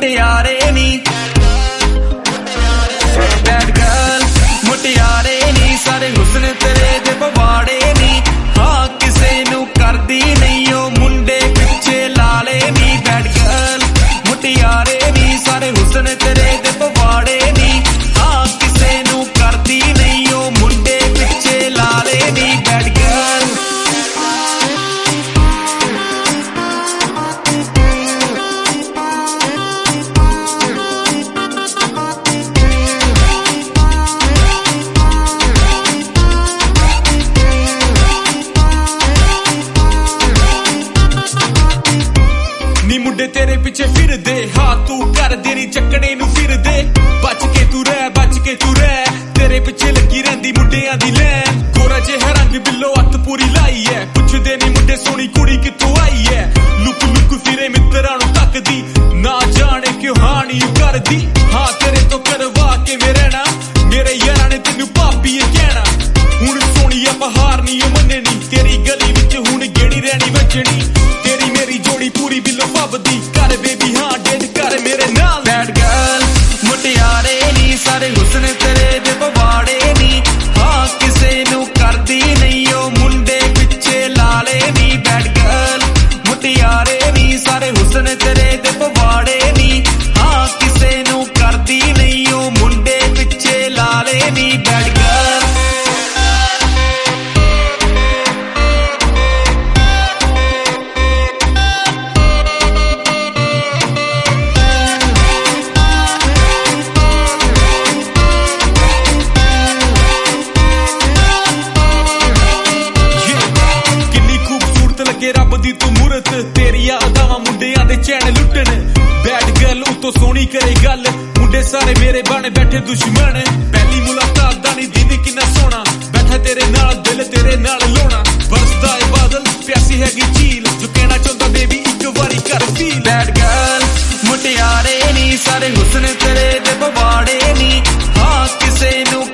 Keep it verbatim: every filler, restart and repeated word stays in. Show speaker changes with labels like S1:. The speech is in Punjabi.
S1: ਮੁਟਿਆਰੇ ਨੀ ਬੈਡ ਗਰਲ ਮੁਟਿਆਰੇ ਨੀ ਸਾਰੇ ਹੁਸਨ ਤੇਰੇ ਦੇ ਪਵਾੜੇ ਨੀ ਹਾਂ ਕਿਸੇ ਨੂੰ ਕਰਦੀ ਨਹੀਂ ਉਹ ਮੁੰਡੇ ਪਿੱਛੇ ਲਾਲੇ ਨੀ ਬੈਡ ਗਰਲ ਮੁਟਿਆਰੇ ਨੀ ਸਾਰੇ ਹੁਸਨ ਤੇਰੇ ਦੇ ਪਵਾੜੇ ਨੀ ਹਾਂ ਕਿਸੇ ਨੂੰ ਕਰਦੀ ਨਹੀਂ ਉਹ ਮੁੰਡੇ ਪਿੱਛੇ ਲਾਲੇ ਨੀ ਬੈਡ ਗਰਲ ਨੀ ਮੁੰਡੇ ਤੇਰੇ ਪਿੱਛੇ ਫਿਰਦੇ ਹਾਂ ਤੂੰ ਕਰਦੇ ਨੀ ਚੱਕਣੇ ਨੂੰ ਫਿਰਦੇ ਬਚ ਕੇ ਤੂੰ ਰਹਿ ਬਚ ਕੇ ਤੂੰ ਰਹਿ ਤੇਰੇ ਪਿੱਛੇ ਲੱਗੀ ਰਹਿੰਦੀ ਮੁੰਡਿਆਂ ਦੀ ਲੈਨ ਗੋਰਾ ਜਿਹਾ ਰੰਗ ਬਿੱਲੋ ਅੱਤ ਪੂਰੀ ਲਾਈ ਐ ਪੁੱਛਦੇ ਨੀ ਮੁੰਡੇ ਸੋਹਣੀ ਕੁੜੀ ਕਿੱਥੋਂ ਆਈ ਐ ਲੁਕ ਲੁਕ ਫਿਰੇ ਮਿੱਤਰਾਂ ਨੂੰ ਤੱਕਦੀ ਨਾ ਜਾਣੇ ਕਿਉਂ ਹਾਣੀ ਕਰਦੀ ਹਾਂ ਤੇਰੇ ਤੋਂ ਕਰਵਾ ਕੇ ਮੇ ਰਹਿਣਾ ਮੇਰੇ ਯਾਰਾਂ ਨੇ ਤੈਨੂੰ ਭਾਬੀ ਇਹ ਕਹਿਣਾ ਹੁਣ ਸੋਹਣੀ ਆ ਬਹਾਰ ਨੀ ਉਹ ਮੰਨਣੀ ਤੇਰੀ ਗਲੀ ਵਿੱਚ ਹੁਣ ਗੇੜੀ ਰਹਿਣੀ ਵੱਜਣੀ ਤੇਰੀ ਮੇਰੀ ਜੋੜੀ ਪੂਰੀ ਬਿੱਲੋ ਪੱਬਦੀ ਕਰ ਬੇਬੀ ਹਾਂ ਡੇਟ ਕਰ ਮੇਰੇ ਨਾਲ ਬੈਡ ਗਰਲ ਮੁਟਿਆਰੇ ਨੀ ਸਾਰੇ ਹੁਸਨ ਤੇਰੇ ਦੇ ਪਵਾੜੇ ਨੀ ਹਾਂ ਕਿਸੇ ਨੂੰ ਕਰਦੀ ਨਹੀਂ ਉਹ ਮੁੰਡੇ ਪਿੱਛੇ ਲਾਲੇ ਨੀ ਬੈਡ ਗਰਲ ਮੁਟਿਆਰੇ ਨੀ ਸਾਰੇ ਹੁਸਨ ਤੇਰੇ ਦੇ ਪਵਾੜੇ ਨੀ ਹਾਂ ਕਿਸੇ ਨੂੰ ਕਰਦੀ ਨਹੀਂ ਉਹ ਮੁੰਡੇ ਪਿੱਛੇ ਲਾਲੇ ਨੀ ਬੈਡ ਗਰਲ ਰੱਬ ਦੀ ਤੂੰ ਮੂਰਤ ਤੇਰੀਆਂ ਅਦਾਵਾਂ ਮੁੰਡਿਆਂ ਦੇ ਚੈਨ ਲੁੱਟਣ ਬੈਡ ਗਰਲ ਉਤੋਂ ਸੋਹਣੀ ਕਰੇ ਗੱਲ ਮੁੰਡੇ ਸਾਰੇ ਮੇਰੇ ਬਣ ਬੈਠੇ ਦੁਸ਼ਮਣ ਪਹਿਲੀ ਮੁਲਾਕਾਤ ਦਾ ਨੀ ਦਿਨ ਕਿੰਨਾ ਸੋਹਣਾ ਬੈਠਾ ਤੇਰੇ ਨਾਲ ਦਿਲ ਤੇਰੇ ਨਾਲ ਲਾਉਣਾ ਵਰਸਦਾ ਏ ਬਾਦਲ ਪਿਆਸੀ ਹੈਗੀ ਝੀਲ ਜੋ ਕਹਿਣਾ ਚਾਹੁੰਦਾ ਬੇਬੀ ਇੱਕ ਵਾਰੀ ਕਰ ਫੀਲ ਬੈਡ ਗਰਲ ਮੁਟਿਆਰੇ ਨੀ ਸਾਰੇ ਹੁਸਨ ਤੇਰੇ ਦੇ ਪਵਾੜੇ ਨੀ ਹਾਂ ਕਿਸੇ ਨੂੰ